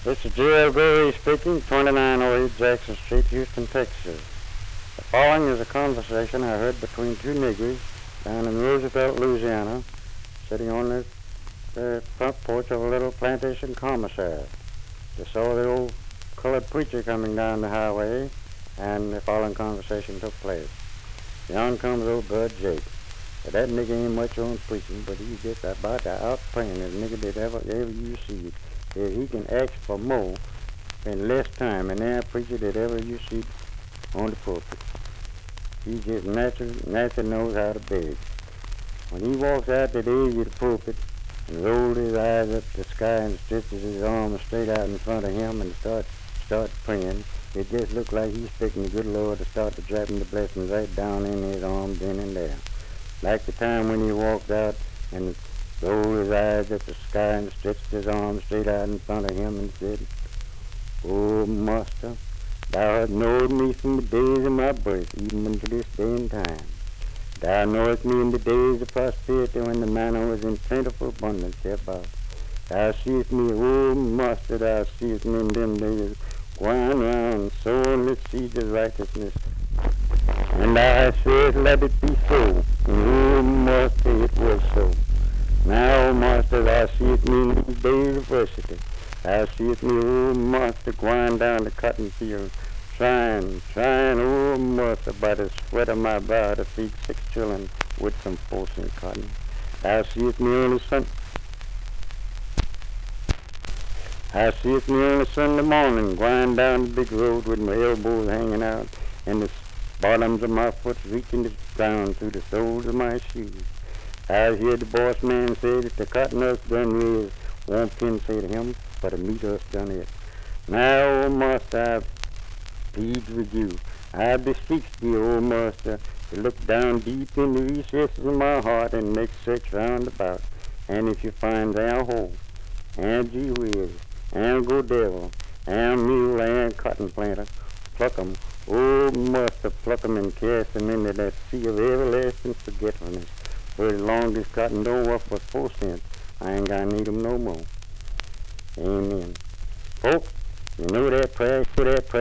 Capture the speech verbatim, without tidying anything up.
This is G L. Gurley speaking, twenty-nine oh eight Jackson Street, Houston, Texas. The following is a conversation I heard between two niggers down in Roosevelt, Louisiana, sitting on the, the front porch of a little plantation commissary. They saw the old colored preacher coming down the highway, and the following conversation took place. Down comes old Bud Jake. But that nigga ain't much on preaching, but he just about to out praying that nigga did ever, ever you see. If he can ask for more in less time than that preacher that ever you see on the pulpit. He just naturally, naturally knows how to beg. When he walks out to the edge of the pulpit and rolls his eyes up to the sky and stretches his arms straight out in front of him and starts start praying, it just looks like he's expecting the good Lord to start to dropping the blessings right down in his arms then and there. Like the time when he walked out and rolled his eyes at the sky and stretched his arms straight out in front of him and said, "Oh, Master, thou hast known me from the days of my birth, even unto this day and time. Thou knowest me in the days of prosperity when the manna was in plentiful abundance about. Thou seest me, oh, Master, thou seest me in them days, going around sowing the seeds of righteousness. And thou hast said, let it be so. And oh, Master, it was so. Now, Master, thou seest me in these days of adversity. Thou seest me, oh, Master, going down the cotton field, trying, trying, oh, Master, by the sweat of my brow to feed six children with some forcing cotton. Thou seest me on the sun. Thou seest me on a Sunday morning, going down the big road with my elbows hanging out and the bottoms of my foot reaching the ground through the soles of my shoes. I hear the boss man say that the cotton us done raised won't can say to him, but the meat us done it. Now, O Master, I plead with you. I beseech thee, O Master, to look down deep in the recesses of my heart and make search round about. And if you find there holes, and gee whiz, and go devil, and mule, and cotton planter, pluck 'em. Oh, Master, pluck 'em and cast 'em into that sea of everlasting forgetfulness. For as long as cotton don't work for four cents, I ain't gonna need 'em no more. Amen. Folks, you know that prayer, you know that prayer.